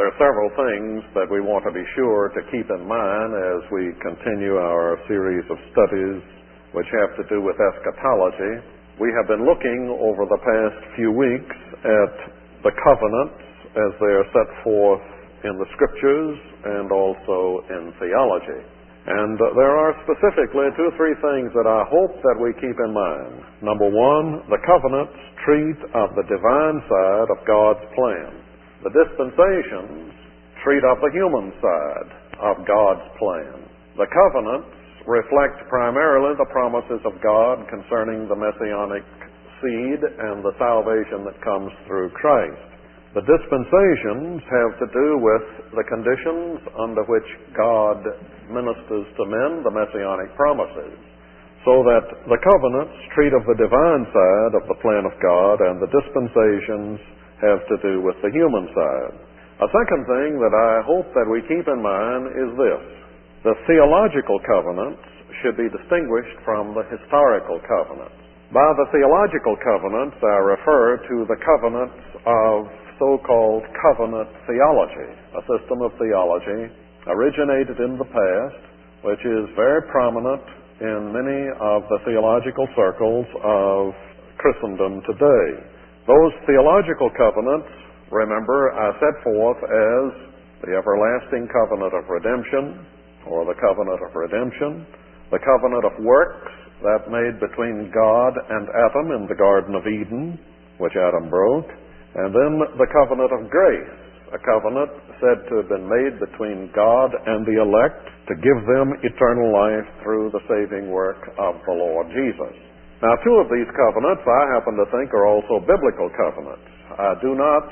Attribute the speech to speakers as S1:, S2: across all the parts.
S1: There are several things that we want to be sure to keep in mind as we continue our series of studies which have to do with eschatology. We have been looking over the past few weeks at the covenants as they are set forth in the Scriptures and also in theology. And there are specifically 2 or 3 things that I hope that we keep in mind. Number one, the covenants treat of the divine side of God's plan. The dispensations treat of the human side of God's plan. The covenants reflect primarily the promises of God concerning the Messianic seed and the salvation that comes through Christ. The dispensations have to do with the conditions under which God ministers to men the Messianic promises, so that the covenants treat of the divine side of the plan of God, and the dispensations have to do with the human side. A second thing that I hope that we keep in mind is this: the theological covenants should be distinguished from the historical covenants. By the theological covenants, I refer to the covenants of so-called covenant theology, a system of theology originated in the past, which is very prominent in many of the theological circles of Christendom today. Those theological covenants, remember, are set forth as the everlasting covenant of redemption, or the covenant of redemption, the covenant of works that made between God and Adam in the Garden of Eden, which Adam broke, and then the covenant of grace, a covenant said to have been made between God and the elect to give them eternal life through the saving work of the Lord Jesus. Now, 2 of these covenants I happen to think are also biblical covenants. I do not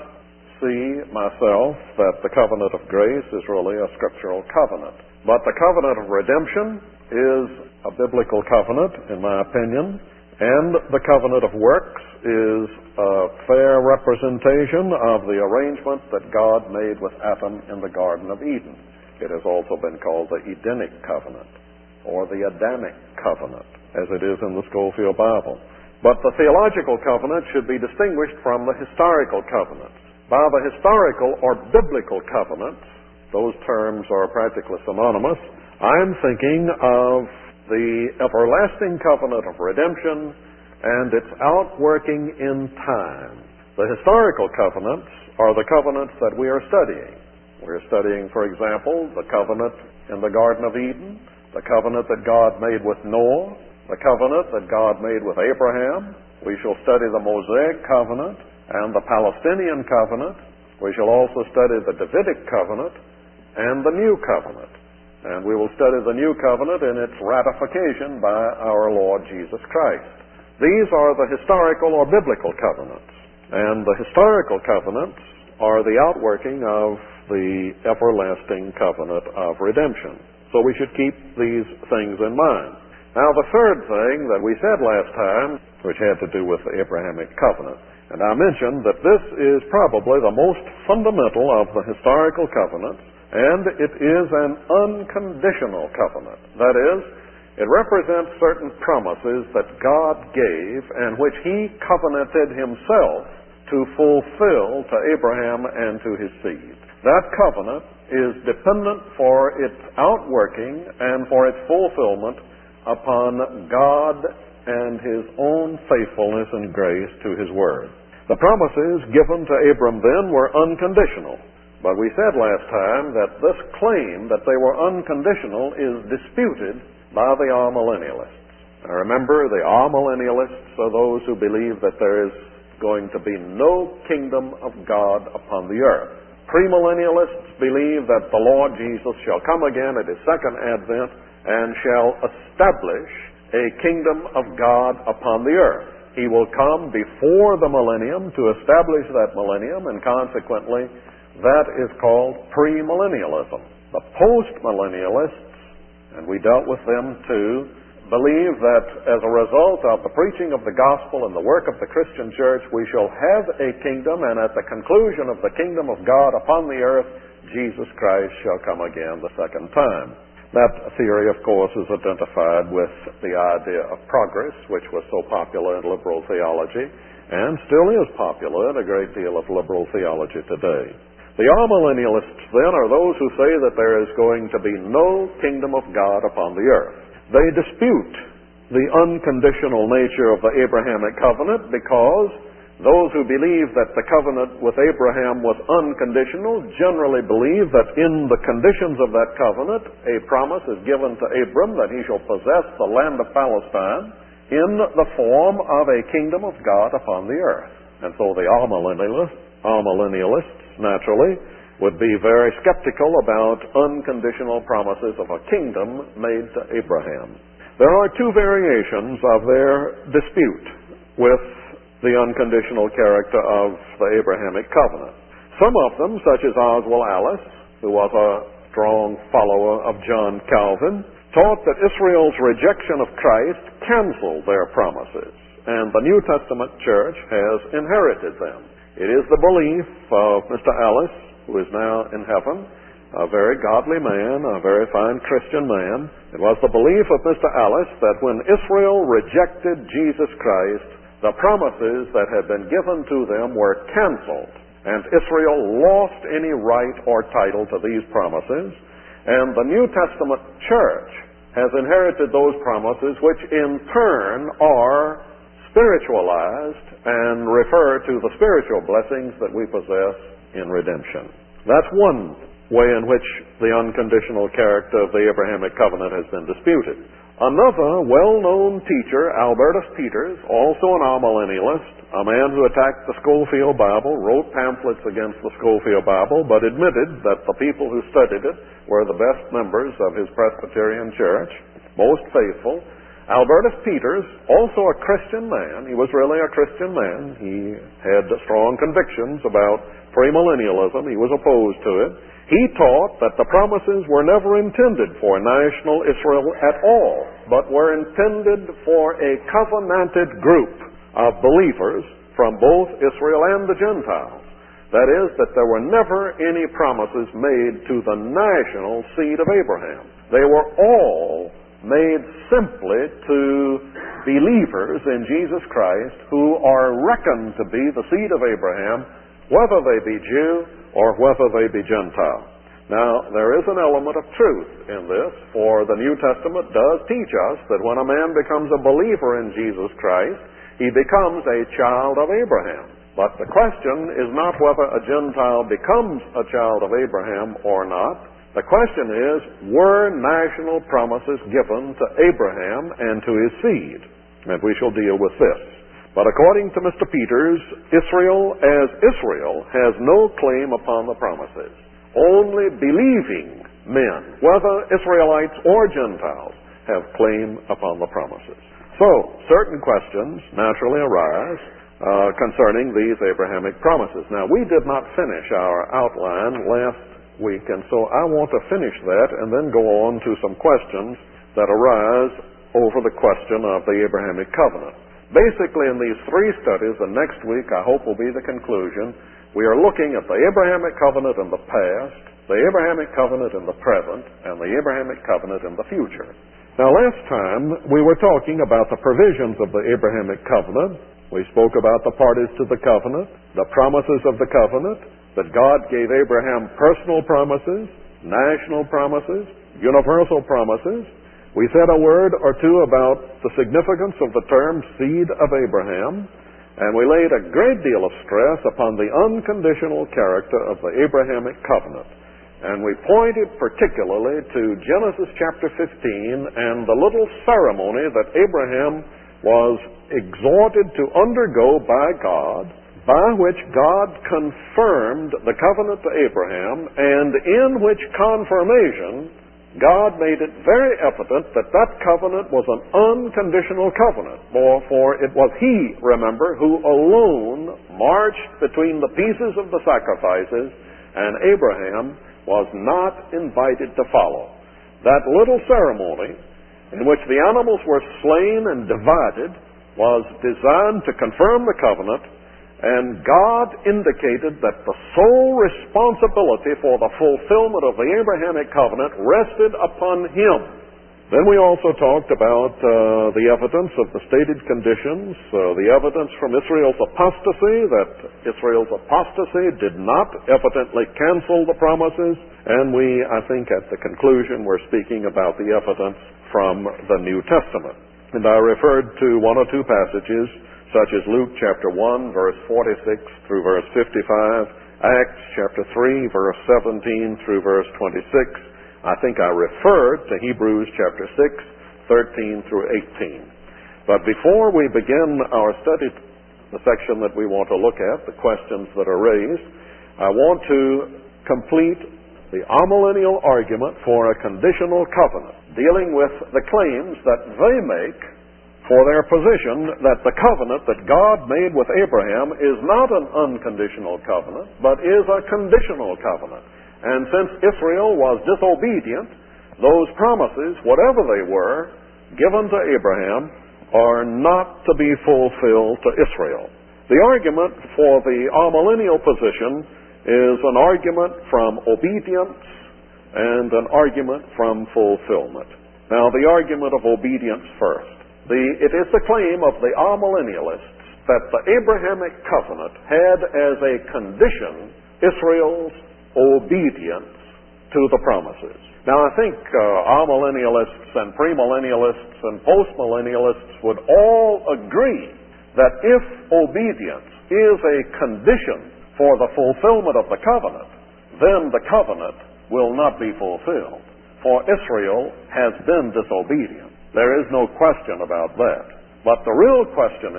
S1: see myself that the covenant of grace is really a scriptural covenant. But the covenant of redemption is a biblical covenant, in my opinion, and the covenant of works is a fair representation of the arrangement that God made with Adam in the Garden of Eden. It has also been called the Edenic covenant, or the Adamic covenant, as it is in the Scofield Bible. But the theological covenant should be distinguished from the historical covenants. By the historical or biblical covenants, those terms are practically synonymous, I'm thinking of the everlasting covenant of redemption and its outworking in time. The historical covenants are the covenants that we are studying. We're studying, for example, the covenant in the Garden of Eden, the covenant that God made with Noah, the covenant that God made with Abraham. We shall study the Mosaic covenant and the Palestinian covenant. We shall also study the Davidic covenant and the New covenant. And we will study the New covenant in its ratification by our Lord Jesus Christ. These are the historical or biblical covenants. And the historical covenants are the outworking of the everlasting covenant of redemption. So we should keep these things in mind. Now, the third thing that we said last time, which had to do with the Abrahamic covenant, and I mentioned that this is probably the most fundamental of the historical covenants, and it is an unconditional covenant. That is, it represents certain promises that God gave and which He covenanted Himself to fulfill to Abraham and to his seed. That covenant is dependent for its outworking and for its fulfillment upon God and His own faithfulness and grace to His Word. The promises given to Abram then were unconditional. But we said last time that this claim that they were unconditional is disputed by the amillennialists. Now remember, the amillennialists are those who believe that there is going to be no kingdom of God upon the earth. Premillennialists believe that the Lord Jesus shall come again at His second advent and shall establish a kingdom of God upon the earth. He will come before the millennium to establish that millennium, and consequently, that is called premillennialism. The postmillennialists, and we dealt with them too, believe that as a result of the preaching of the gospel and the work of the Christian church, we shall have a kingdom, and at the conclusion of the kingdom of God upon the earth, Jesus Christ shall come again the second time. That theory, of course, is identified with the idea of progress, which was so popular in liberal theology, and still is popular in a great deal of liberal theology today. The amillennialists then are those who say that there is going to be no kingdom of God upon the earth. They dispute the unconditional nature of the Abrahamic covenant because those who believe that the covenant with Abraham was unconditional generally believe that in the conditions of that covenant, a promise is given to Abram that he shall possess the land of Palestine in the form of a kingdom of God upon the earth. And so the amillennialists naturally would be very skeptical about unconditional promises of a kingdom made to Abraham. There are two variations of their dispute with the unconditional character of the Abrahamic covenant. Some of them, such as Oswald Alice, who was a strong follower of John Calvin, taught that Israel's rejection of Christ canceled their promises, and the New Testament church has inherited them. It is the belief of Mr. Alice, who is now in heaven, a very godly man, a very fine Christian man. It was the belief of Mr. Alice that when Israel rejected Jesus Christ, the promises that had been given to them were canceled, and Israel lost any right or title to these promises, and the New Testament church has inherited those promises, which in turn are spiritualized and refer to the spiritual blessings that we possess in redemption. That's one way in which the unconditional character of the Abrahamic covenant has been disputed. Another well-known teacher, Albertus Peters, also an amillennialist, a man who attacked the Scofield Bible, wrote pamphlets against the Scofield Bible, but admitted that the people who studied it were the best members of his Presbyterian church, most faithful. Albertus Peters, also a Christian man, he was really a Christian man. He had strong convictions about premillennialism. He was opposed to it. He taught that the promises were never intended for national Israel at all, but were intended for a covenanted group of believers from both Israel and the Gentiles. That is, that there were never any promises made to the national seed of Abraham. They were all made simply to believers in Jesus Christ who are reckoned to be the seed of Abraham, whether they be Jew or whether they be Gentile. Now, there is an element of truth in this, for the New Testament does teach us that when a man becomes a believer in Jesus Christ, he becomes a child of Abraham. But the question is not whether a Gentile becomes a child of Abraham or not. The question is, were national promises given to Abraham and to his seed? And we shall deal with this. But according to Mr. Peters, Israel as Israel has no claim upon the promises. Only believing men, whether Israelites or Gentiles, have claim upon the promises. So, certain questions naturally arise concerning these Abrahamic promises. Now, we did not finish our outline last week, and so I want to finish that and then go on to some questions that arise over the question of the Abrahamic covenant. Basically, in these three studies, the next week I hope will be the conclusion, we are looking at the Abrahamic covenant in the past, the Abrahamic covenant in the present, and the Abrahamic covenant in the future. Now, last time we were talking about the provisions of the Abrahamic covenant. We spoke about the parties to the covenant, the promises of the covenant, that God gave Abraham personal promises, national promises, universal promises. We said a word or two about the significance of the term seed of Abraham, and we laid a great deal of stress upon the unconditional character of the Abrahamic covenant. And we pointed particularly to Genesis chapter 15 and the little ceremony that Abraham was exhorted to undergo by God, by which God confirmed the covenant to Abraham, and in which confirmation God made it very evident that that covenant was an unconditional covenant. For it was He, remember, who alone marched between the pieces of the sacrifices, and Abraham was not invited to follow. That little ceremony in which the animals were slain and divided was designed to confirm the covenant, and God indicated that the sole responsibility for the fulfillment of the Abrahamic covenant rested upon Him. Then we also talked about the evidence of the stated conditions, the evidence from Israel's apostasy, that Israel's apostasy did not evidently cancel the promises, and I think at the conclusion, we're speaking about the evidence from the New Testament. And I referred to one or two passages, such as Luke chapter 1, verse 46 through verse 55, Acts chapter 3, verse 17 through verse 26, I think I referred to Hebrews chapter 6, 13 through 18. But before we begin our study, the section that we want to look at, the questions that are raised, I want to complete the amillennial argument for a conditional covenant, dealing with the claims that they make for their position that the covenant that God made with Abraham is not an unconditional covenant, but is a conditional covenant. And since Israel was disobedient, those promises, whatever they were, given to Abraham, are not to be fulfilled to Israel. The argument for the amillennial position is an argument from obedience and an argument from fulfillment. Now, the argument of obedience first. It is the claim of the amillennialists that the Abrahamic covenant had as a condition Israel's obedience to the promises. Now, I think amillennialists and premillennialists and postmillennialists would all agree that if obedience is a condition for the fulfillment of the covenant, then the covenant will not be fulfilled, for Israel has been disobedient. There is no question about that. But the real question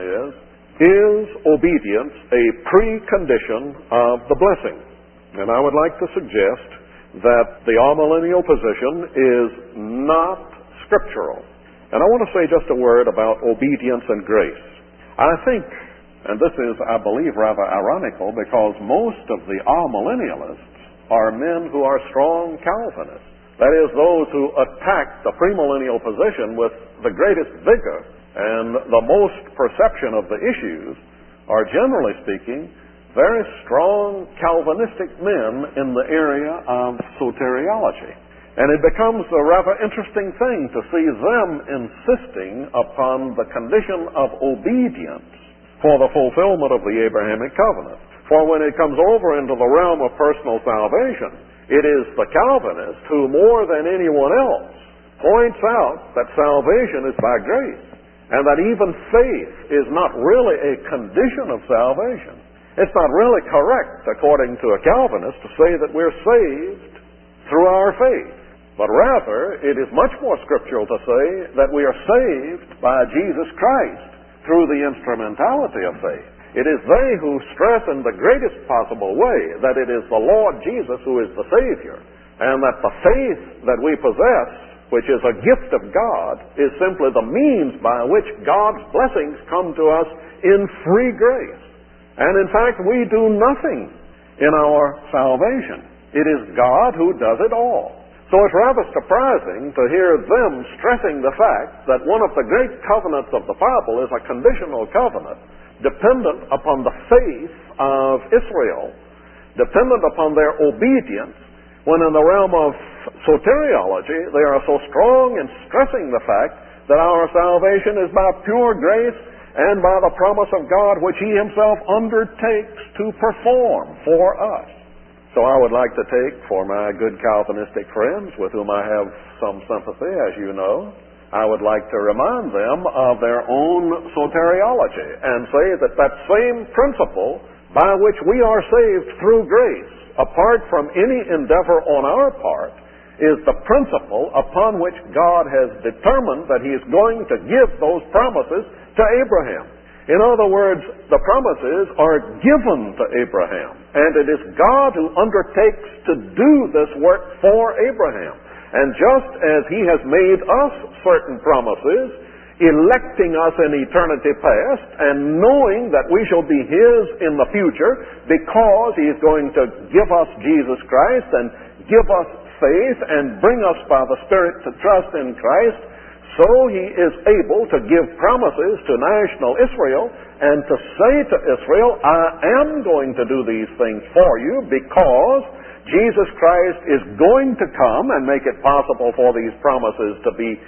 S1: is obedience a precondition of the blessing? And I would like to suggest that the amillennial position is not scriptural. And I want to say just a word about obedience and grace. I think, and this is, I believe, rather ironical, because most of the amillennialists are men who are strong Calvinists. That is, those who attack the premillennial position with the greatest vigor and the most perception of the issues are, generally speaking, very strong Calvinistic men in the area of soteriology. And it becomes a rather interesting thing to see them insisting upon the condition of obedience for the fulfillment of the Abrahamic covenant. For when it comes over into the realm of personal salvation, it is the Calvinist who, more than anyone else, points out that salvation is by grace, and that even faith is not really a condition of salvation. It's not really correct, according to a Calvinist, to say that we're saved through our faith. But rather, it is much more scriptural to say that we are saved by Jesus Christ through the instrumentality of faith. It is they who stress in the greatest possible way that it is the Lord Jesus who is the Savior, and that the faith that we possess, which is a gift of God, is simply the means by which God's blessings come to us in free grace. And in fact, we do nothing in our salvation. It is God who does it all. So it's rather surprising to hear them stressing the fact that one of the great covenants of the Bible is a conditional covenant, dependent upon the faith of Israel, dependent upon their obedience, when in the realm of soteriology, they are so strong in stressing the fact that our salvation is by pure grace and by the promise of God which He Himself undertakes to perform for us. So I would like to take, for my good Calvinistic friends with whom I have some sympathy, as you know, I would like to remind them of their own soteriology and say that that same principle by which we are saved through grace, apart from any endeavor on our part, is the principle upon which God has determined that He is going to give those promises to Abraham. In other words, the promises are given to Abraham, and it is God who undertakes to do this work for Abraham. And just as He has made us certain promises, electing us in eternity past, and knowing that we shall be His in the future, because He is going to give us Jesus Christ and give us faith and bring us by the Spirit to trust in Christ, so He is able to give promises to national Israel and to say to Israel, I am going to do these things for you because Jesus Christ is going to come and make it possible for these promises to be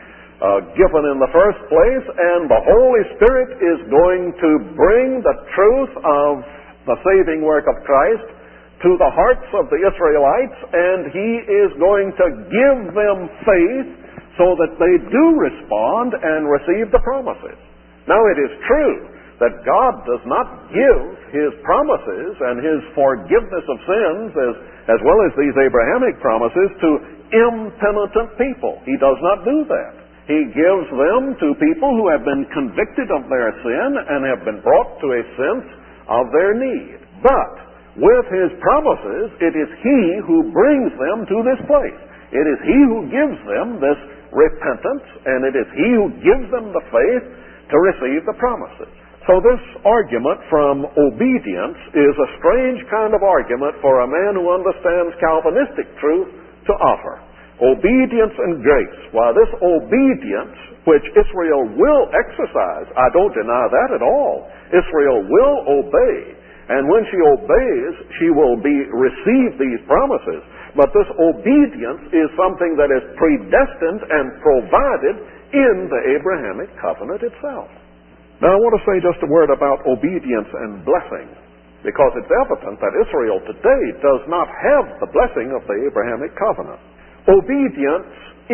S1: given in the first place, and the Holy Spirit is going to bring the truth of the saving work of Christ to the hearts of the Israelites, and He is going to give them faith so that they do respond and receive the promises. Now, it is true that God does not give His promises and His forgiveness of sins, as well as these Abrahamic promises, to impenitent people. He does not do that. He gives them to people who have been convicted of their sin and have been brought to a sense of their need. But with His promises, it is He who brings them to this place. It is He who gives them this repentance, and it is He who gives them the faith to receive the promises. So this argument from obedience is a strange kind of argument for a man who understands Calvinistic truth to offer. Obedience and grace. Why, this obedience which Israel will exercise, I don't deny that at all. Israel will obey. And when she obeys, she will receive these promises. But this obedience is something that is predestined and provided in the Abrahamic covenant itself. Now I want to say just a word about obedience and blessing, because it's evident that Israel today does not have the blessing of the Abrahamic covenant. Obedience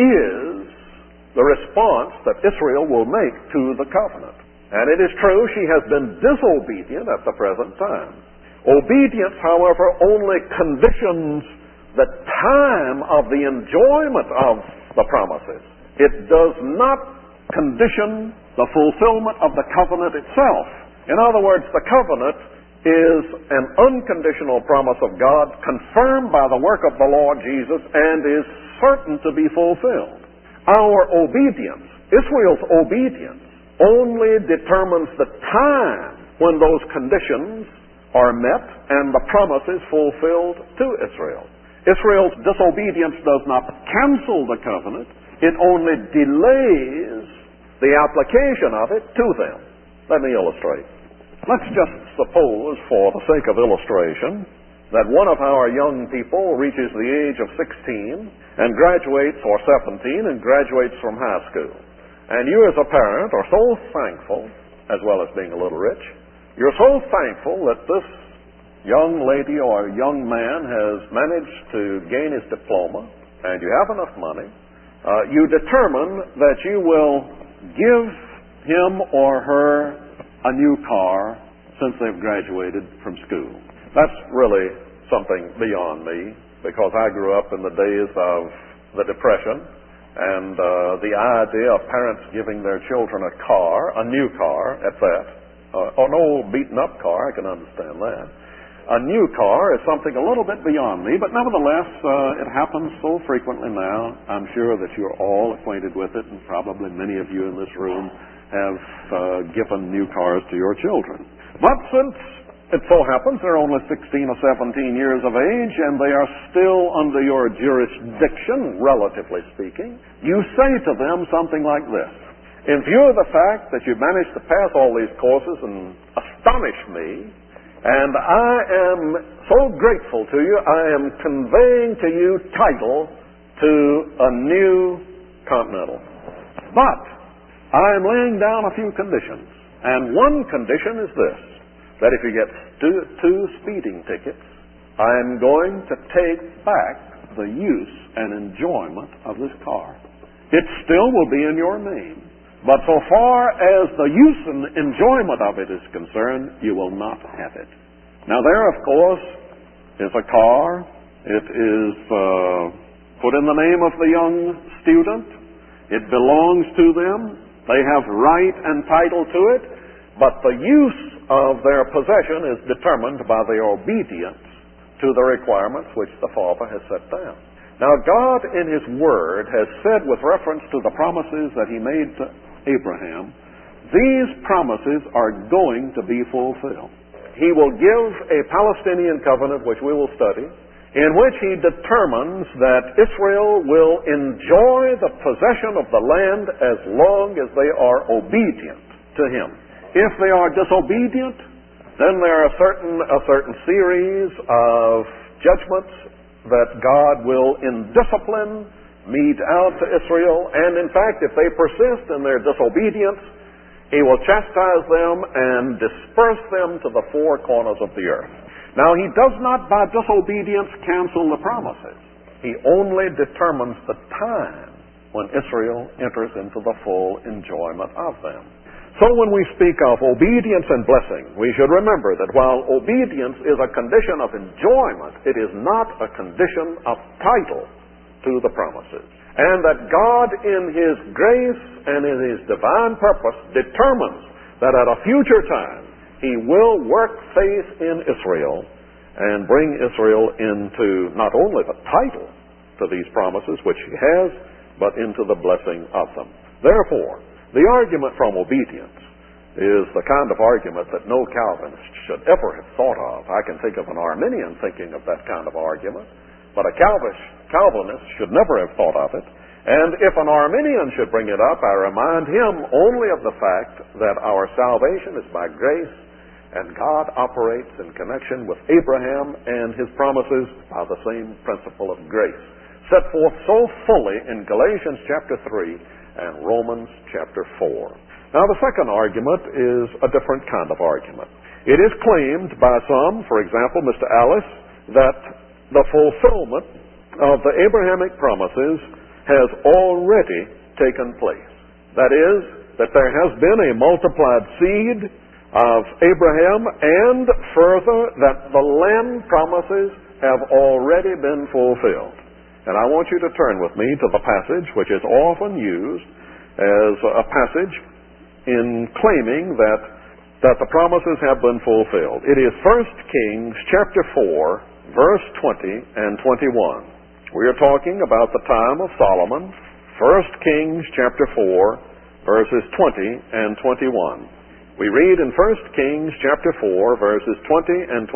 S1: is the response that Israel will make to the covenant. And it is true she has been disobedient at the present time. Obedience, however, only conditions the time of the enjoyment of the promises. It does not condition the fulfillment of the covenant itself. In other words, the covenant is an unconditional promise of God confirmed by the work of the Lord Jesus and is certain to be fulfilled. Our obedience, Israel's obedience, only determines the time when those conditions are met and the promise is fulfilled to Israel. Israel's disobedience does not cancel the covenant. It only delays the application of it to them. Let me illustrate. Let's just suppose, for the sake of illustration, that one of our young people reaches the age of 16 and graduates, or 17, and graduates from high school. And you as a parent are so thankful, as well as being a little rich, you're so thankful that this young lady or young man has managed to gain his diploma, and you have enough money. You determine that you will give him or her a new car since they've graduated from school. That's really something beyond me, because I grew up in the days of the Depression, and the idea of parents giving their children a car, a new car at that, an old beaten-up car, I can understand that. A new car is something a little bit beyond me, but nevertheless, it happens so frequently now. I'm sure that you're all acquainted with it, and probably many of you in this room have given new cars to your children. But since it so happens they're only 16 or 17 years of age, and they are still under your jurisdiction, relatively speaking, you say to them something like this: in view of the fact that you've managed to pass all these courses and astonish me, and I am so grateful to you, I am conveying to you title to a new Continental. But I am laying down a few conditions. And one condition is this: that if you get two speeding tickets, I am going to take back the use and enjoyment of this car. It still will be in your name, but so far as the use and enjoyment of it is concerned, you will not have it. Now there, of course, is a car. It is put in the name of the young student. It belongs to them. They have right and title to it, but the use of their possession is determined by their obedience to the requirements which the Father has set down. Now, God in His Word has said, with reference to the promises that He made to Abraham, these promises are going to be fulfilled. He will give a Palestinian covenant, which we will study, in which He determines that Israel will enjoy the possession of the land as long as they are obedient to Him. If they are disobedient, then there are a certain series of judgments that God will, in discipline, mete out to Israel, and in fact, if they persist in their disobedience, He will chastise them and disperse them to the four corners of the earth. Now, He does not by disobedience cancel the promises. He only determines the time when Israel enters into the full enjoyment of them. So when we speak of obedience and blessing, we should remember that while obedience is a condition of enjoyment, it is not a condition of title to the promises. And that God in His grace and in His divine purpose determines that at a future time He will work faith in Israel and bring Israel into not only the title to these promises, which He has, but into the blessing of them. Therefore, the argument from obedience is the kind of argument that no Calvinist should ever have thought of. I can think of an Arminian thinking of that kind of argument, but a Calvinist should never have thought of it. And if an Arminian should bring it up, I remind him only of the fact that our salvation is by grace, and God operates in connection with Abraham and his promises by the same principle of grace, set forth so fully in Galatians chapter 3 and Romans chapter 4. Now, the second argument is a different kind of argument. It is claimed by some, for example, Mr. Alice, that the fulfillment of the Abrahamic promises has already taken place. That is, that there has been a multiplied seed of Abraham, and further, that the land promises have already been fulfilled. And I want you to turn with me to the passage which is often used as a passage in claiming that the promises have been fulfilled. It is 1 Kings chapter 4, verse 20 and 21. We are talking about the time of Solomon. 1 Kings chapter 4, verses 20 and 21. We read in 1 Kings chapter 4, verses 20 and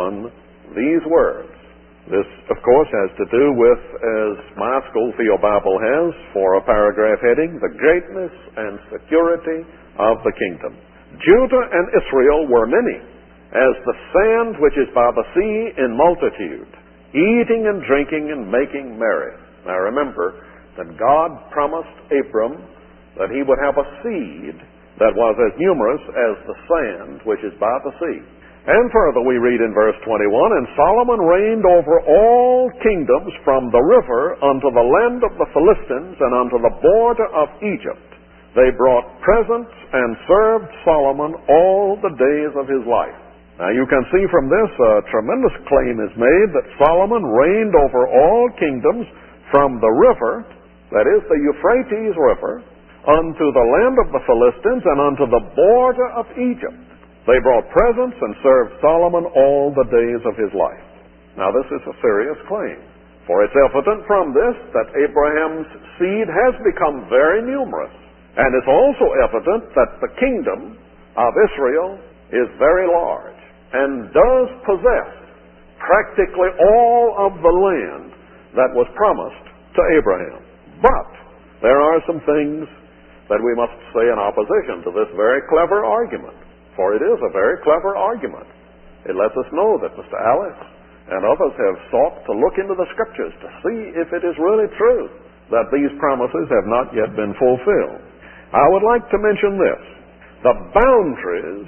S1: 21, these words. This, of course, has to do with, as my Schoolfield Bible has, for a paragraph heading, the greatness and security of the kingdom. Judah and Israel were many, as the sand which is by the sea in multitude, eating and drinking and making merry. Now remember that God promised Abram that he would have a seed that was as numerous as the sand which is by the sea. And further we read in verse 21, and Solomon reigned over all kingdoms from the river unto the land of the Philistines and unto the border of Egypt. They brought presents and served Solomon all the days of his life. Now you can see from this a tremendous claim is made that Solomon reigned over all kingdoms from the river, that is the Euphrates River, unto the land of the Philistines and unto the border of Egypt. They brought presents and served Solomon all the days of his life. Now this is a serious claim, for it's evident from this that Abraham's seed has become very numerous, and it's also evident that the kingdom of Israel is very large and does possess practically all of the land that was promised to Abraham. But there are some things that we must say in opposition to this very clever argument. For it is a very clever argument. It lets us know that Mr. Alice and others have sought to look into the Scriptures to see if it is really true that these promises have not yet been fulfilled. I would like to mention this. The boundaries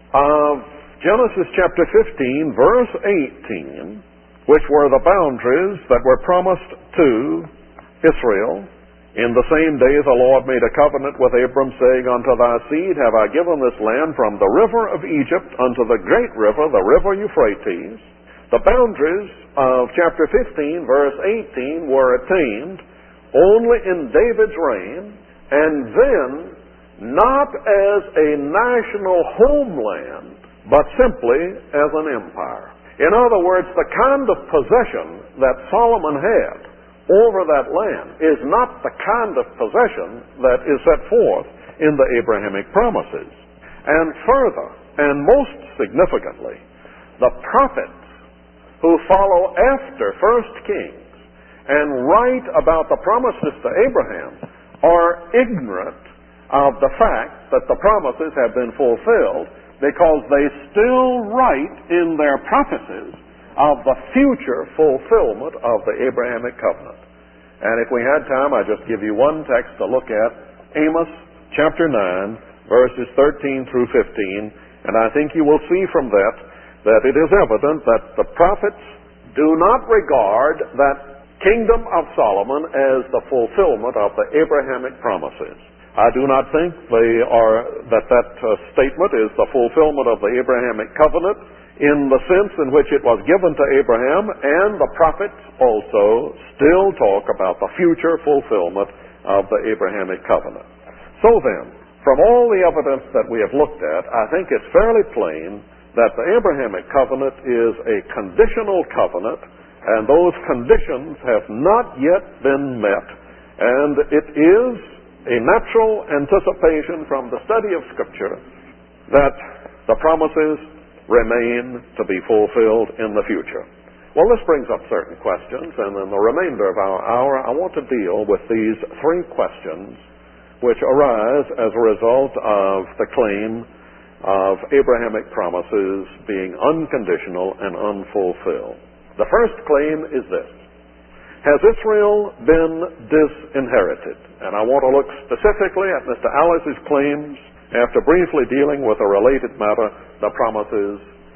S1: of Genesis chapter 15, verse 18, which were the boundaries that were promised to Israel, in the same day the Lord made a covenant with Abram, saying, unto thy seed have I given this land from the river of Egypt unto the great river, the river Euphrates. The boundaries of chapter 15, verse 18 were attained only in David's reign, and then not as a national homeland, but simply as an empire. In other words, the kind of possession that Solomon had over that land is not the kind of possession that is set forth in the Abrahamic promises. And further, and most significantly, the prophets who follow after 1 Kings and write about the promises to Abraham are ignorant of the fact that the promises have been fulfilled, because they still write in their prophecies of the future fulfillment of the Abrahamic covenant. And if we had time, I'd just give you one text to look at, Amos chapter 9, verses 13 through 15. And I think you will see from that it is evident that the prophets do not regard that kingdom of Solomon as the fulfillment of the Abrahamic promises. I do not think that statement is the fulfillment of the Abrahamic covenant in the sense in which it was given to Abraham, and the prophets also still talk about the future fulfillment of the Abrahamic covenant. So then, from all the evidence that we have looked at, I think it's fairly plain that the Abrahamic covenant is a conditional covenant, and those conditions have not yet been met. And it is a natural anticipation from the study of Scripture that the promises remain to be fulfilled in the future. Well, this brings up certain questions, and in the remainder of our hour, I want to deal with these three questions which arise as a result of the claim of Abrahamic promises being unconditional and unfulfilled. The first claim is this: has Israel been disinherited? And I want to look specifically at Mr. Alice's claims after briefly dealing with a related matter, the promises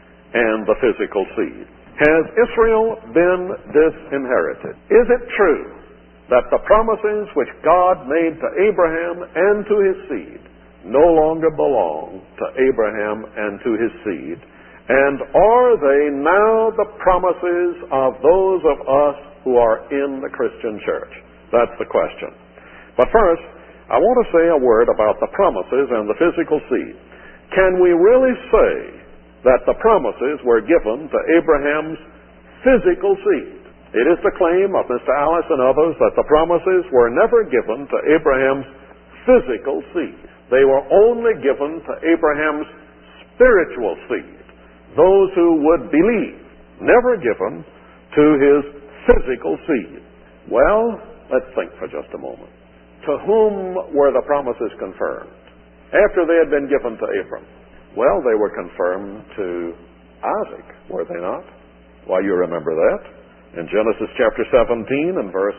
S1: and the physical seed. Has Israel been disinherited? Is it true that the promises which God made to Abraham and to his seed no longer belong to Abraham and to his seed? And are they now the promises of those of us who are in the Christian church? That's the question. But first, I want to say a word about the promises and the physical seed. Can we really say that the promises were given to Abraham's physical seed? It is the claim of Mr. Alice and others that the promises were never given to Abraham's physical seed. They were only given to Abraham's spiritual seed, those who would believe, never given to his physical seed. Well, let's think for just a moment. To whom were the promises confirmed after they had been given to Abram? Well, they were confirmed to Isaac, were they not? Why, you remember that. In Genesis chapter 17 and verse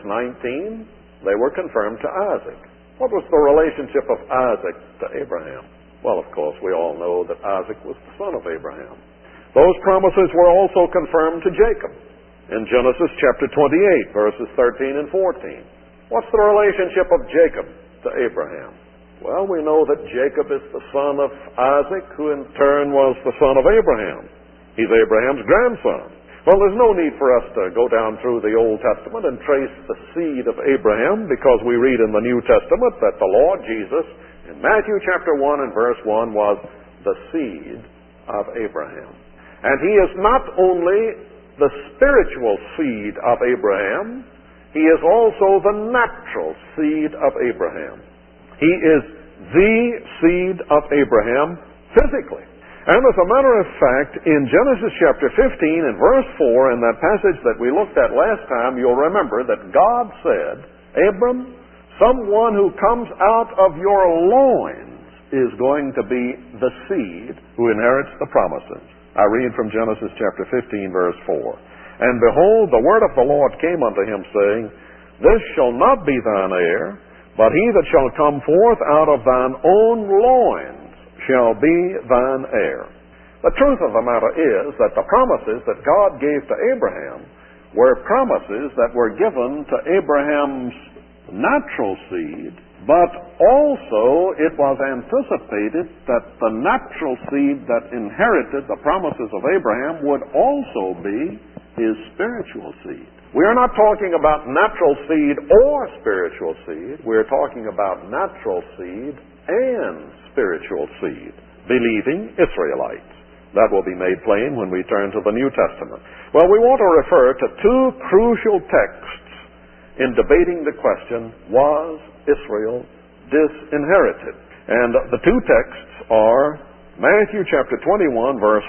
S1: 19, they were confirmed to Isaac. What was the relationship of Isaac to Abraham? Well, of course, we all know that Isaac was the son of Abraham. Those promises were also confirmed to Jacob in Genesis chapter 28, verses 13 and 14. What's the relationship of Jacob to Abraham? Well, we know that Jacob is the son of Isaac, who in turn was the son of Abraham. He's Abraham's grandson. Well, there's no need for us to go down through the Old Testament and trace the seed of Abraham, because we read in the New Testament that the Lord Jesus, in Matthew chapter 1 and verse 1, was the seed of Abraham. And he is not only the spiritual seed of Abraham, he is also the natural seed of Abraham. He is the seed of Abraham physically. And as a matter of fact, in Genesis chapter 15 and verse 4, in that passage that we looked at last time, you'll remember that God said, Abram, someone who comes out of your loins is going to be the seed who inherits the promises. I read from Genesis chapter 15, verse 4. And behold, the word of the Lord came unto him, saying, This shall not be thine heir, but he that shall come forth out of thine own loins shall be thine heir. The truth of the matter is that the promises that God gave to Abraham were promises that were given to Abraham's natural seed, but also it was anticipated that the natural seed that inherited the promises of Abraham would also be his spiritual seed. We are not talking about natural seed or spiritual seed. We're talking about natural seed and spiritual seed, believing Israelites. That will be made plain when we turn to the New Testament. Well, we want to refer to two crucial texts in debating the question, was Israel disinherited? And the two texts are Matthew chapter 21, verse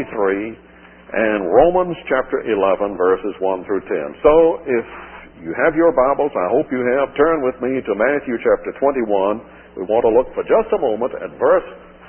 S1: 43, and Romans chapter 11, verses 1 through 10. So, if you have your Bibles, I hope you have, turn with me to Matthew chapter 21. We want to look for just a moment at verse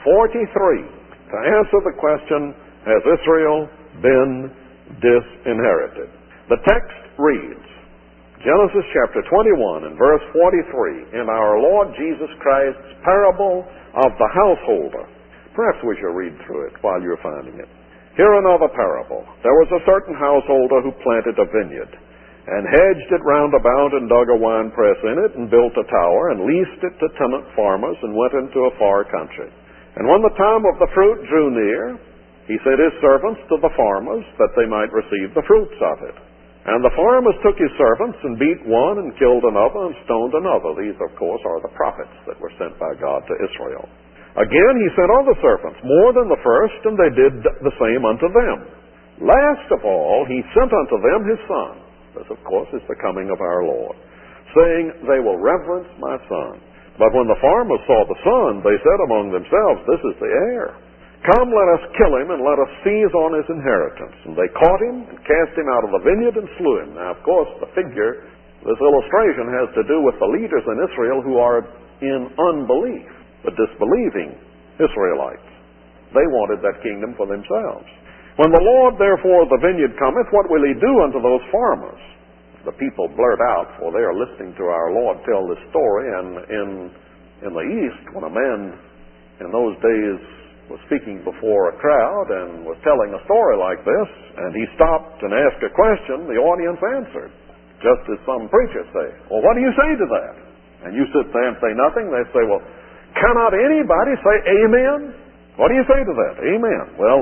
S1: 43 to answer the question, has Israel been disinherited? The text reads, Genesis chapter 21 and verse 43, in our Lord Jesus Christ's parable of the householder. Perhaps we shall read through it while you're finding it. Hear another parable. There was a certain householder who planted a vineyard, and hedged it round about, and dug a winepress in it, and built a tower, and leased it to tenant farmers, and went into a far country. And when the time of the fruit drew near, he sent his servants to the farmers, that they might receive the fruits of it. And the farmers took his servants, and beat one, and killed another, and stoned another. These, of course, are the prophets that were sent by God to Israel. Again he sent other servants, more than the first, and they did the same unto them. Last of all he sent unto them his son. This, of course, is the coming of our Lord, saying, They will reverence my son. But when the farmers saw the son, they said among themselves, This is the heir. Come, let us kill him, and let us seize on his inheritance. And they caught him, and cast him out of the vineyard, and slew him. Now, of course, the figure, this illustration has to do with the leaders in Israel who are in unbelief, the disbelieving Israelites. They wanted that kingdom for themselves. When the Lord, therefore, of the vineyard cometh, what will he do unto those farmers? The people blurt out, for they are listening to our Lord tell this story. And in the East, when a man in those days was speaking before a crowd and was telling a story like this, and he stopped and asked a question, the audience answered, just as some preachers say, Well, what do you say to that? And you sit there and say nothing. They say, Well, cannot anybody say amen? What do you say to that? Amen. Well,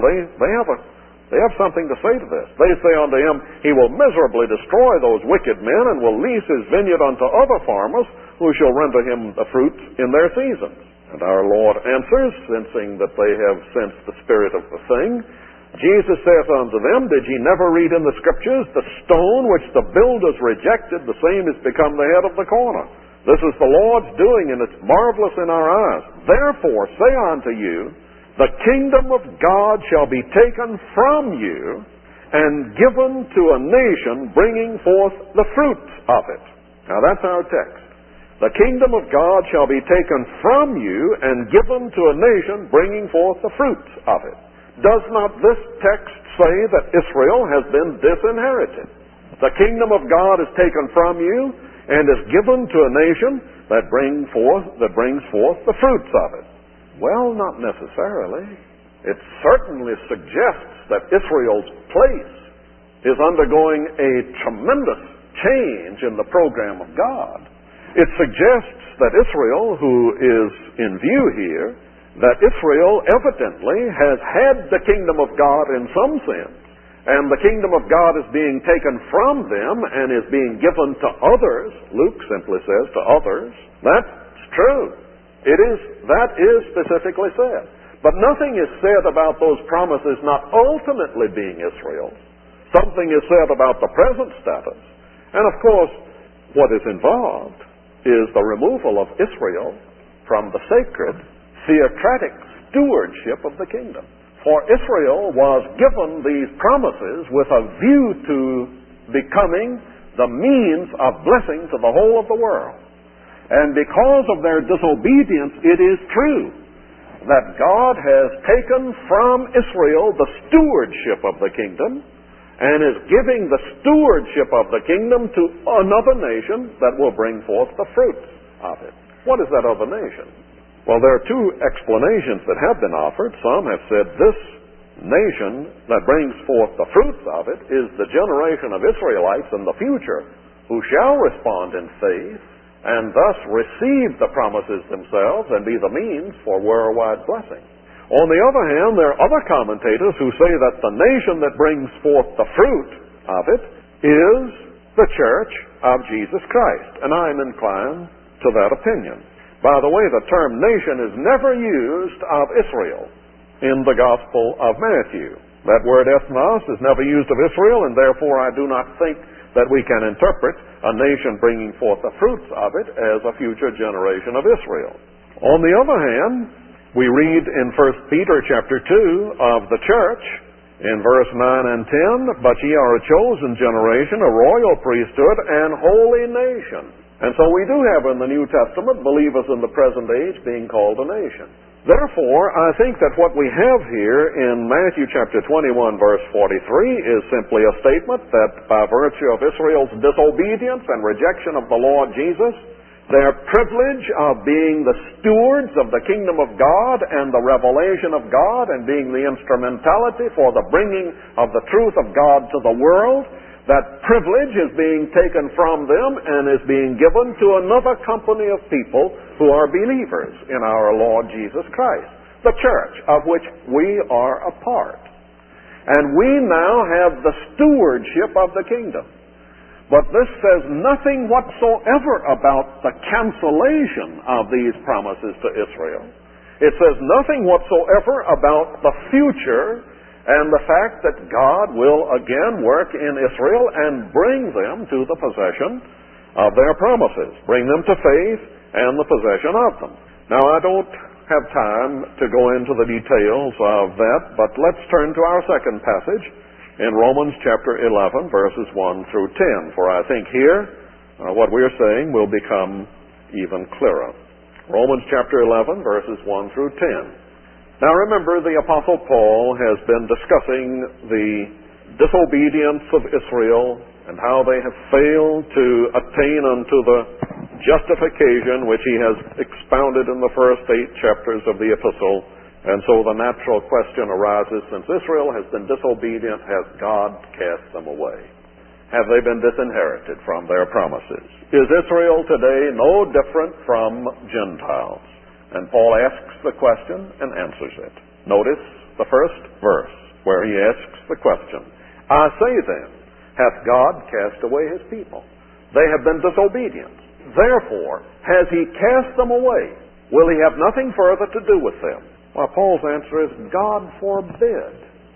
S1: they have something to say to this. They say unto him, He will miserably destroy those wicked men, and will lease his vineyard unto other farmers, who shall render him the fruits in their seasons. And our Lord answers, sensing that they have sensed the spirit of the thing, Jesus saith unto them, Did ye never read in the Scriptures, The stone which the builders rejected, the same is become the head of the corner. This is the Lord's doing, and it's marvelous in our eyes. Therefore say unto you, The kingdom of God shall be taken from you, and given to a nation bringing forth the fruits of it. Now that's our text. The kingdom of God shall be taken from you and given to a nation bringing forth the fruits of it. Does not this text say that Israel has been disinherited? The kingdom of God is taken from you and is given to a nation that brings forth the fruits of it. Well, not necessarily. It certainly suggests that Israel's place is undergoing a tremendous change in the program of God. It suggests that Israel, who is in view here, that Israel evidently has had the kingdom of God in some sense, and the kingdom of God is being taken from them and is being given to others. Luke simply says to others. That's true. That is specifically said. But nothing is said about those promises not ultimately being Israel's. Something is said about the present status. And of course, what is involved is the removal of Israel from the sacred, theocratic stewardship of the kingdom. For Israel was given these promises with a view to becoming the means of blessing to the whole of the world. And because of their disobedience, it is true that God has taken from Israel the stewardship of the kingdom and is giving the stewardship of the kingdom to another nation that will bring forth the fruits of it. What is that other nation? Well, there are two explanations that have been offered. Some have said this nation that brings forth the fruits of it is the generation of Israelites in the future who shall respond in faith and thus receive the promises themselves and be the means for worldwide blessing. On the other hand, there are other commentators who say that the nation that brings forth the fruit of it is the church of Jesus Christ. And I'm inclined to that opinion. By the way, the term nation is never used of Israel in the Gospel of Matthew. That word ethnos is never used of Israel, and therefore I do not think that we can interpret a nation bringing forth the fruits of it as a future generation of Israel. On the other hand, we read in 1 Peter chapter 2 of the church in verse 9 and 10, But ye are a chosen generation, a royal priesthood, and holy nation. And so we do have in the New Testament believers in the present age being called a nation. Therefore, I think that what we have here in Matthew chapter 21, verse 43 is simply a statement that by virtue of Israel's disobedience and rejection of the Lord Jesus, their privilege of being the stewards of the kingdom of God and the revelation of God and being the instrumentality for the bringing of the truth of God to the world, that privilege is being taken from them and is being given to another company of people who are believers in our Lord Jesus Christ, the church of which we are a part. And we now have the stewardship of the kingdom. But this says nothing whatsoever about the cancellation of these promises to Israel. It says nothing whatsoever about the future and the fact that God will again work in Israel and bring them to the possession of their promises, bring them to faith and the possession of them. Now, I don't have time to go into the details of that, but let's turn to our second passage in Romans chapter 11, verses 1 through 10, for I think here what we're saying will become even clearer. Romans chapter 11, verses 1 through 10. Now remember, the Apostle Paul has been discussing the disobedience of Israel and how they have failed to attain unto the justification which he has expounded in the first 8 chapters of the epistle. And so the natural question arises, since Israel has been disobedient, has God cast them away? Have they been disinherited from their promises? Is Israel today no different from Gentiles? And Paul asks the question and answers it. Notice the first verse where he asks the question. I say then, hath God cast away his people? They have been disobedient. Therefore, has he cast them away? Will he have nothing further to do with them? Well, Paul's answer is, God forbid.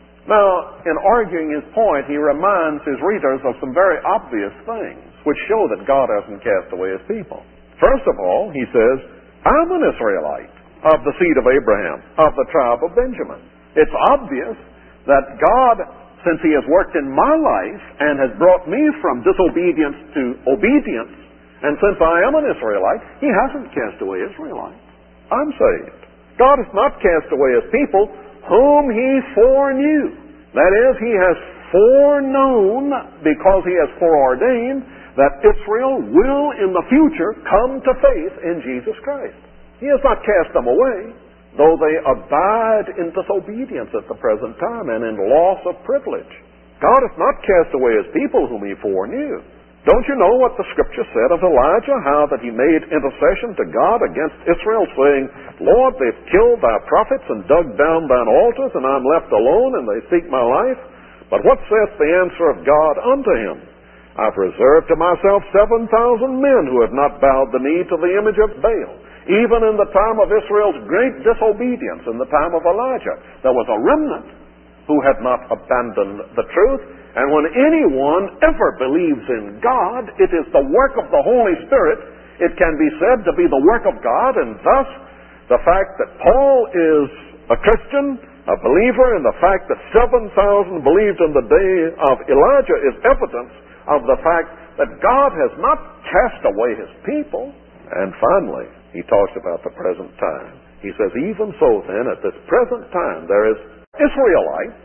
S1: Now, in arguing his point, he reminds his readers of some very obvious things which show that God hasn't cast away his people. First of all, he says, I'm an Israelite of the seed of Abraham, of the tribe of Benjamin. It's obvious that God, since he has worked in my life and has brought me from disobedience to obedience, and since I am an Israelite, he hasn't cast away Israelites. I'm saved. God has not cast away his people whom he foreknew. That is, he has foreknown, because he has foreordained, that Israel will in the future come to faith in Jesus Christ. He has not cast them away, though they abide in disobedience at the present time and in loss of privilege. God has not cast away his people whom he foreknew. Don't you know what the Scripture said of Elijah, how that he made intercession to God against Israel, saying, Lord, they've killed thy prophets and dug down thine altars, and I'm left alone, and they seek my life. But what saith the answer of God unto him? I've reserved to myself 7,000 men who have not bowed the knee to the image of Baal. Even in the time of Israel's great disobedience, in the time of Elijah, there was a remnant who had not abandoned the truth. And when anyone ever believes in God, it is the work of the Holy Spirit. It can be said to be the work of God, and thus the fact that Paul is a Christian, a believer, and the fact that 7,000 believed in the day of Elijah is evidence of the fact that God has not cast away his people. And finally, he talks about the present time. He says, even so then, at this present time, there is Israelites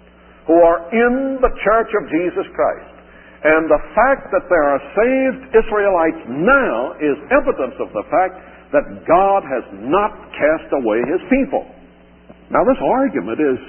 S1: who are in the church of Jesus Christ. And the fact that there are saved Israelites now is evidence of the fact that God has not cast away his people. Now, this argument is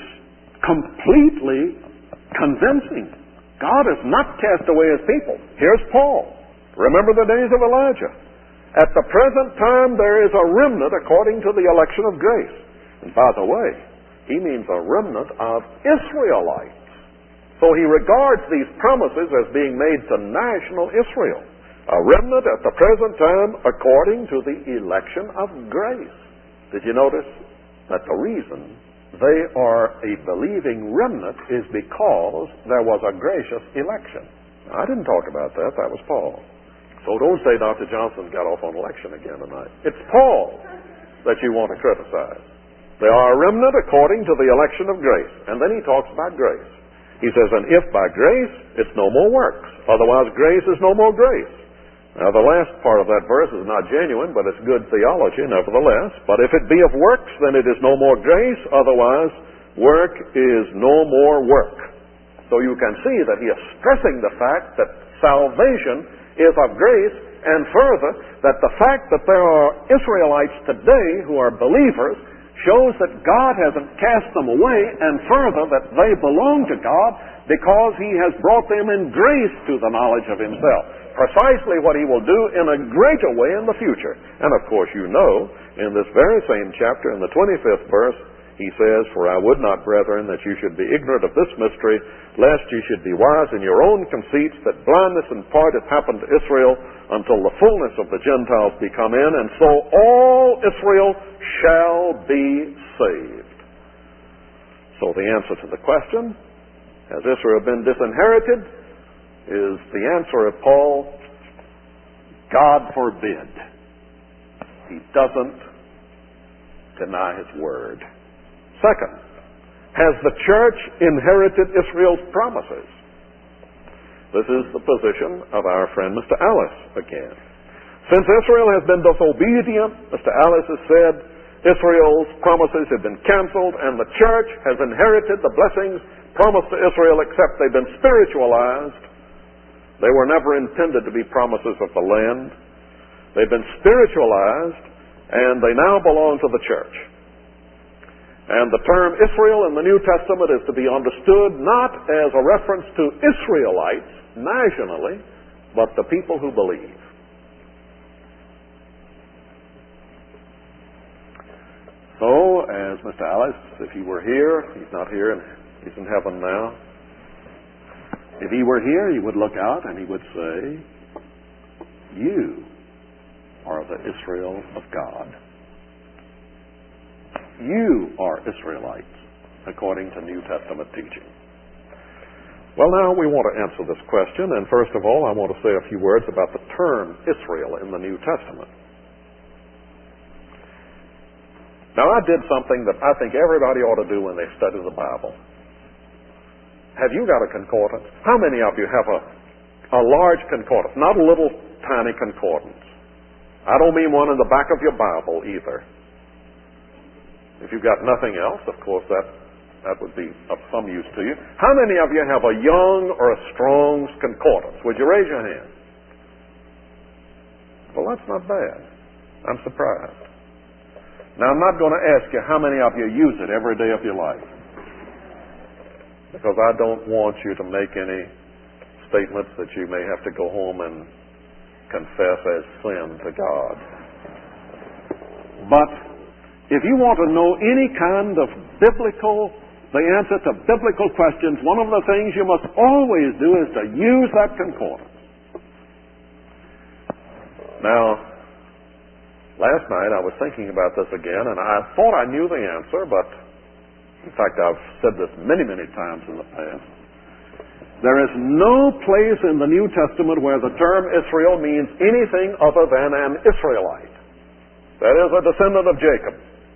S1: completely convincing. God has not cast away his people. Here's Paul. Remember the days of Elijah. At the present time, there is a remnant according to the election of grace. And by the way, he means a remnant of Israelites. So he regards these promises as being made to national Israel. A remnant at the present time according to the election of grace. Did you notice that the reason they are a believing remnant is because there was a gracious election? I didn't talk about that. That was Paul. So don't say Dr. Johnson got off on election again tonight. It's Paul that you want to criticize. They are a remnant according to the election of grace. And then he talks about grace. He says, and if by grace, it's no more works. Otherwise, grace is no more grace. Now, the last part of that verse is not genuine, but it's good theology nevertheless. But if it be of works, then it is no more grace. Otherwise, work is no more work. So you can see that he is stressing the fact that salvation is of grace, and further, that the fact that there are Israelites today who are believers shows that God hasn't cast them away, and further, that they belong to God because he has brought them in grace to the knowledge of himself. Precisely what he will do in a greater way in the future. And of course you know, in this very same chapter, in the 25th verse, he says, "For I would not, brethren, that you should be ignorant of this mystery, lest you should be wise in your own conceits, that blindness in part hath happened to Israel, until the fullness of the Gentiles be come in, and so all Israel shall be saved." So the answer to the question, has Israel been disinherited, is the answer of Paul, God forbid. He doesn't deny his word. Second, has the church inherited Israel's promises? This is the position of our friend Mr. Alice again. Since Israel has been disobedient, Mr. Alice has said, Israel's promises have been canceled, and the church has inherited the blessings promised to Israel, except they've been spiritualized. They were never intended to be promises of the land. They've been spiritualized, and they now belong to the church. And the term Israel in the New Testament is to be understood not as a reference to Israelites nationally, but the people who believe. So, as Mr. Alice, if he were here, he's not here, and he's in heaven now. If he were here, he would look out and he would say, "You are the Israel of God. You are Israelites, according to New Testament teaching." Well, now we want to answer this question, and first of all, I want to say a few words about the term Israel in the New Testament. Now, I did something that I think everybody ought to do when they study the Bible. Have you got a concordance? How many of you have a large concordance, not a little tiny concordance? I don't mean one in the back of your Bible either. If you've got nothing else, of course, that would be of some use to you. How many of you have a Young or a Strong's concordance? Would you raise your hand? Well, that's not bad. I'm surprised. Now, I'm not going to ask you how many of you use it every day of your life, because I don't want you to make any statements that you may have to go home and confess as sin to God. But if you want to know any kind of the answer to biblical questions, one of the things you must always do is to use that concordance. Now, last night I was thinking about this again, and I thought I knew the answer, but in fact I've said this many, many times in the past. There is no place in the New Testament where the term Israel means anything other than an Israelite. That is, a descendant of Jacob.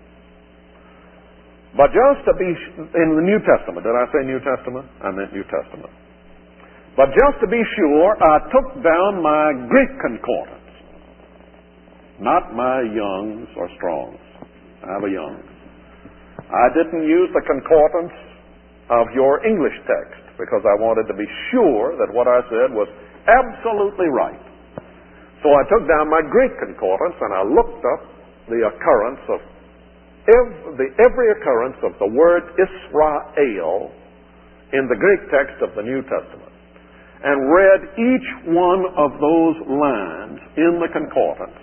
S1: But just to be, in the New Testament, did I say New Testament? I meant New Testament. But just to be sure, I took down my Greek concordance, not my Young's or Strong's. I have a Young's. I didn't use the concordance of your English text because I wanted to be sure that what I said was absolutely right. So I took down my Greek concordance and I looked up the occurrence of every occurrence of the word Israel in the Greek text of the New Testament, and read each one of those lines in the concordance.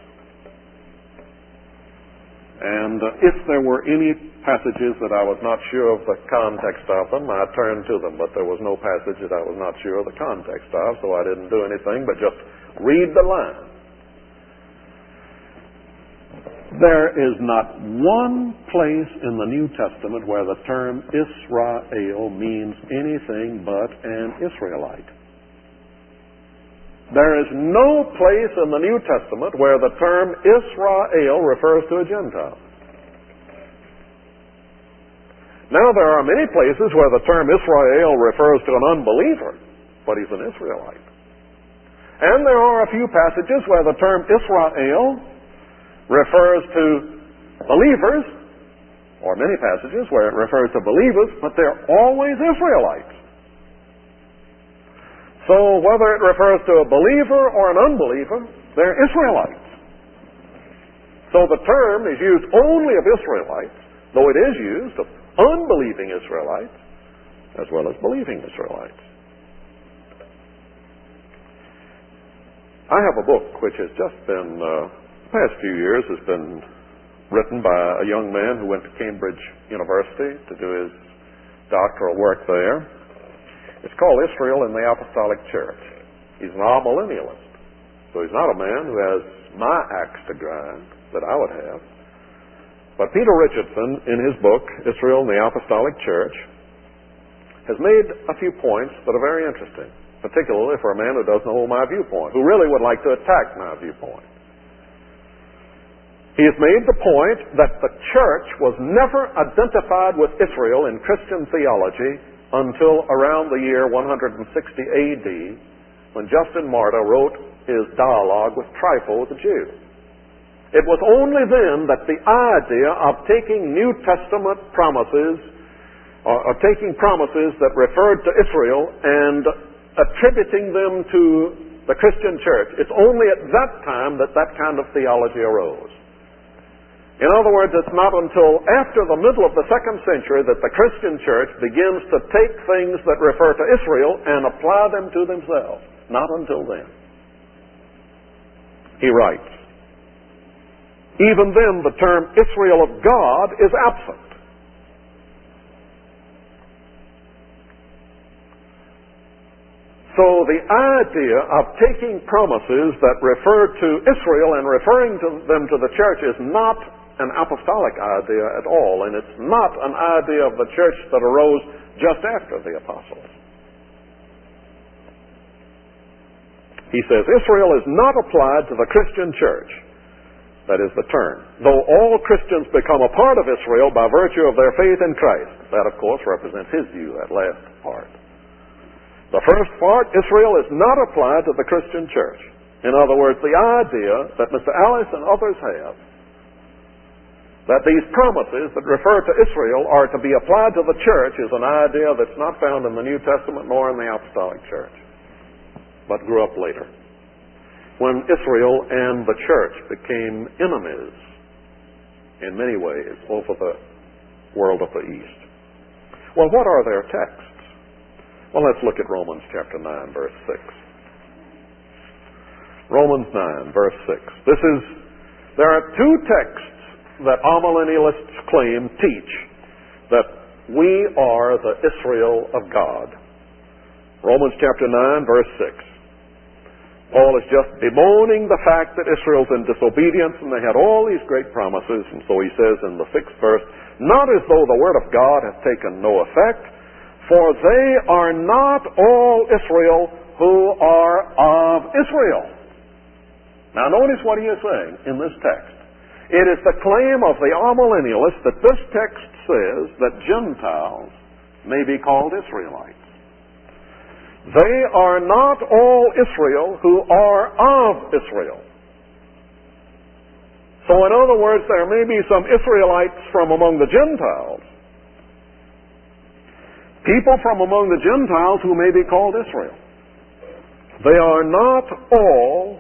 S1: And if there were any passages that I was not sure of the context of them, I turned to them, but there was no passage that I was not sure of the context of, so I didn't do anything but just read the line. There is not one place in the New Testament where the term Israel means anything but an Israelite. There is no place in the New Testament where the term Israel refers to a Gentile. Now, there are many places where the term Israel refers to an unbeliever, but he's an Israelite. And there are a few passages where the term Israel refers to believers, or many passages where it refers to believers, but they're always Israelites. So whether it refers to a believer or an unbeliever, they're Israelites. So the term is used only of Israelites, though it is used of unbelieving Israelites as well as believing Israelites. I have a book which has just been, the past few years, has been written by a young man who went to Cambridge University to do his doctoral work there. It's called Israel in the Apostolic Church. He's an amillennialist. So he's not a man who has my axe to grind that I would have. But Peter Richardson, in his book, Israel in the Apostolic Church, has made a few points that are very interesting, particularly for a man who doesn't hold my viewpoint, who really would like to attack my viewpoint. He has made the point that the church was never identified with Israel in Christian theology until around the year 160 AD, when Justin Martyr wrote his dialogue with Trypho the Jew. It was only then that the idea of taking New Testament promises, or taking promises that referred to Israel and attributing them to the Christian church, it's only at that time that that kind of theology arose. In other words, it's not until after the middle of the 2nd century that the Christian church begins to take things that refer to Israel and apply them to themselves. Not until then. He writes, even then the term Israel of God is absent. So the idea of taking promises that refer to Israel and referring to them to the church is not an apostolic idea at all, and it's not an idea of the church that arose just after the apostles. He says, Israel is not applied to the Christian church. That is the term. Though all Christians become a part of Israel by virtue of their faith in Christ. That, of course, represents his view, that last part. The first part, Israel is not applied to the Christian church. In other words, the idea that Mr. Ellis and others have, that these promises that refer to Israel are to be applied to the church, is an idea that's not found in the New Testament nor in the Apostolic Church, but grew up later, when Israel and the church became enemies in many ways over the world of the East. Well, what are their texts? Well, let's look at Romans chapter 9, verse 6. Romans 9, verse 6. There are two texts that amillennialists claim teach that we are the Israel of God. Romans chapter 9, verse 6. Paul is just bemoaning the fact that Israel's in disobedience and they had all these great promises, and so he says in the 6th verse, not as though the word of God hath taken no effect, for they are not all Israel who are of Israel. Now notice what he is saying in this text. It is the claim of the amillennialist that this text says that Gentiles may be called Israelites. They are not all Israel who are of Israel. So in other words, there may be some Israelites from among the Gentiles, people from among the Gentiles who may be called Israel. They are not all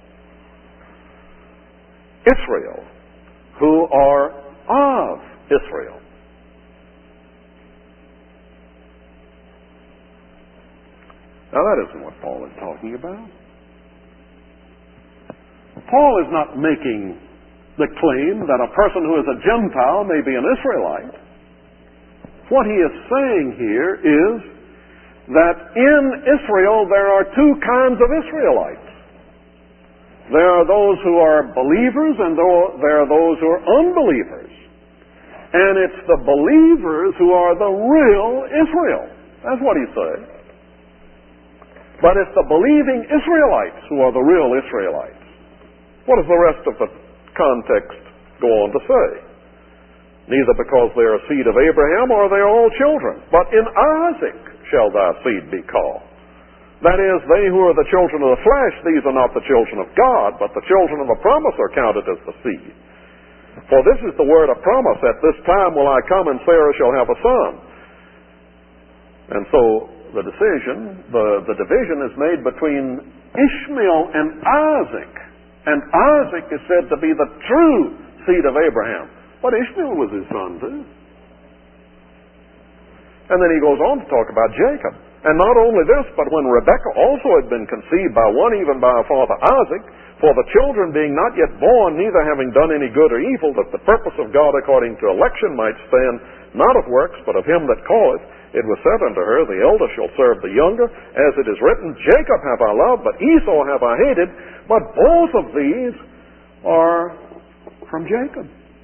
S1: Israel who are of Israel. Now that isn't what Paul is talking about. Paul is not making the claim that a person who is a Gentile may be an Israelite. What he is saying here is that in Israel there are two kinds of Israelites. There are those who are believers and there are those who are unbelievers. And it's the believers who are the real Israel. That's what he's saying. But it's the believing Israelites who are the real Israelites. What does the rest of the context go on to say? Neither because they are a seed of Abraham are they all children, but in Isaac shall thy seed be called. That is, they who are the children of the flesh, these are not the children of God, but the children of the promise are counted as the seed. For this is the word of promise, at this time will I come and Sarah shall have a son. And so the division is made between Ishmael and Isaac. And Isaac is said to be the true seed of Abraham. But Ishmael was his son too. And then he goes on to talk about Jacob. And not only this, but when Rebekah also had been conceived by one, even by her father Isaac, for the children being not yet born, neither having done any good or evil, that the purpose of God according to election might stand, not of works, but of him that calleth, it was said unto her, the elder shall serve the younger, as it is written, Jacob have I loved, but Esau have I hated. But both of these are from Jacob.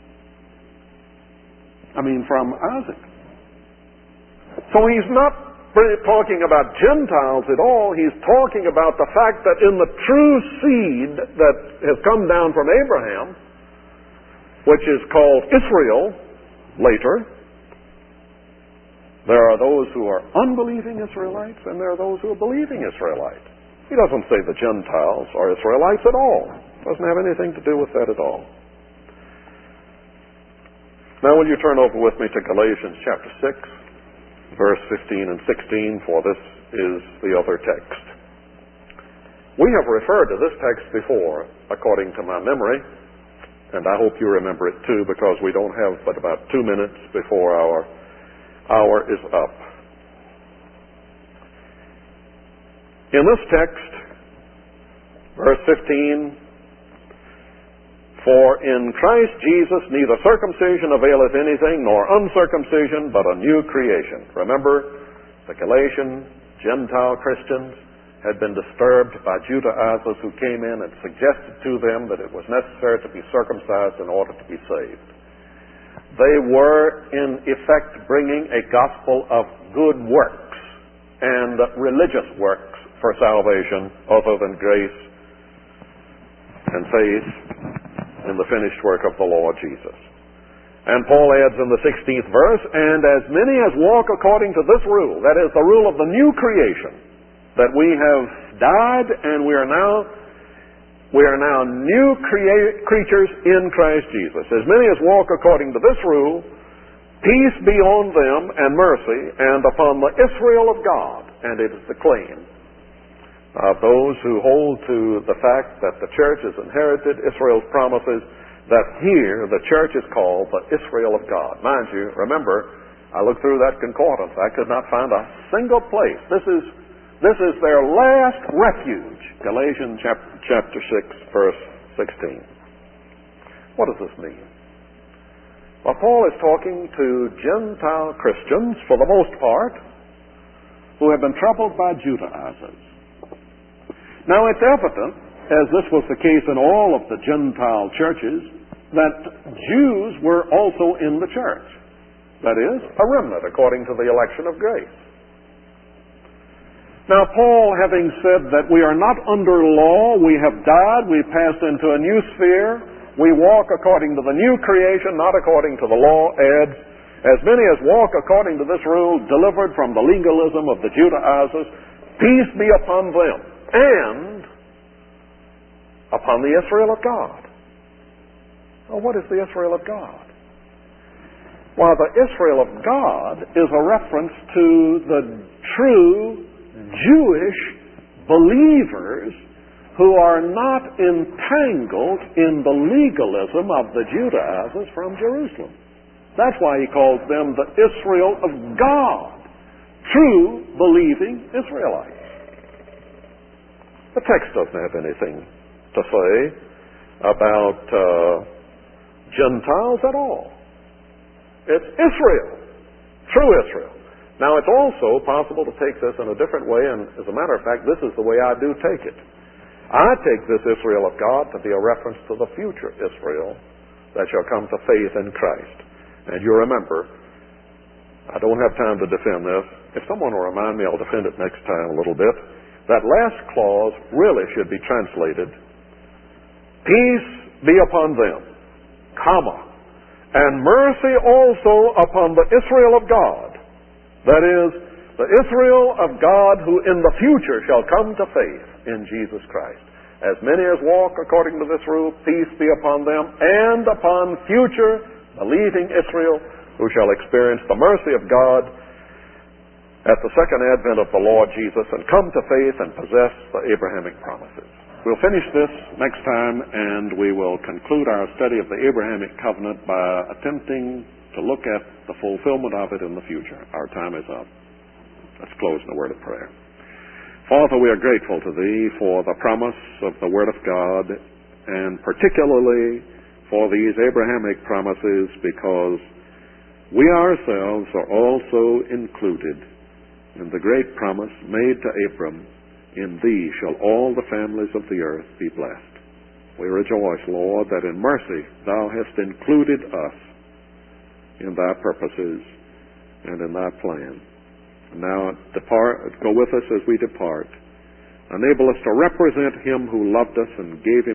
S1: From Isaac. So he's not talking about Gentiles at all. He's talking about the fact that in the true seed that has come down from Abraham, which is called Israel later, there are those who are unbelieving Israelites and there are those who are believing Israelites. He doesn't say the Gentiles are Israelites at all. Doesn't have anything to do with that at all. Now will you turn over with me to Galatians chapter 6. Verse 15 and 16, for this is the other text. We have referred to this text before, according to my memory, and I hope you remember it too, because we don't have but about 2 minutes before our hour is up. In this text, verse 15, for in Christ Jesus neither circumcision availeth anything, nor uncircumcision, but a new creation. Remember, the Galatian Gentile Christians had been disturbed by Judaizers who came in and suggested to them that it was necessary to be circumcised in order to be saved. They were, in effect, bringing a gospel of good works and religious works for salvation other than grace and faith in the finished work of the Lord Jesus. And Paul adds in the 16th verse, and as many as walk according to this rule, that is the rule of the new creation, that we have died and we are now new creatures in Christ Jesus. As many as walk according to this rule, peace be on them and mercy, and upon the Israel of God. And it is the claim of those who hold to the fact that the church has inherited Israel's promises, that here the church is called the Israel of God. Mind you, remember, I looked through that concordance. I could not find a single place. This is their last refuge. Galatians chapter 6, verse 16. What does this mean? Well, Paul is talking to Gentile Christians, for the most part, who have been troubled by Judaizers. Now, it's evident, as this was the case in all of the Gentile churches, that Jews were also in the church. That is, a remnant according to the election of grace. Now, Paul, having said that we are not under law, we have died, we passed into a new sphere, we walk according to the new creation, not according to the law, adds, as many as walk according to this rule, delivered from the legalism of the Judaizers, peace be upon them and upon the Israel of God. Well, what is the Israel of God? Well, the Israel of God is a reference to the true Jewish believers who are not entangled in the legalism of the Judaizers from Jerusalem. That's why he calls them the Israel of God, true believing Israelites. The text doesn't have anything to say about Gentiles at all. It's Israel, true Israel. Now, it's also possible to take this in a different way, and as a matter of fact, this is the way I do take it. I take this Israel of God to be a reference to the future Israel that shall come to faith in Christ. And you remember, I don't have time to defend this. If someone will remind me, I'll defend it next time a little bit. That last clause really should be translated, peace be upon them, comma, and mercy also upon the Israel of God. That is, the Israel of God who in the future shall come to faith in Jesus Christ. As many as walk according to this rule, peace be upon them and upon future believing Israel who shall experience the mercy of God at the second advent of the Lord Jesus and come to faith and possess the Abrahamic promises. We'll finish this next time, and we will conclude our study of the Abrahamic covenant by attempting to look at the fulfillment of it in the future. Our time is up. Let's close in a word of prayer. Father, we are grateful to Thee for the promise of the Word of God, and particularly for these Abrahamic promises, because we ourselves are also included in the great promise made to Abram, in Thee shall all the families of the earth be blessed. We rejoice, Lord, that in mercy Thou hast included us in Thy purposes and in Thy plan. Now go with us as we depart. Enable us to represent Him who loved us and gave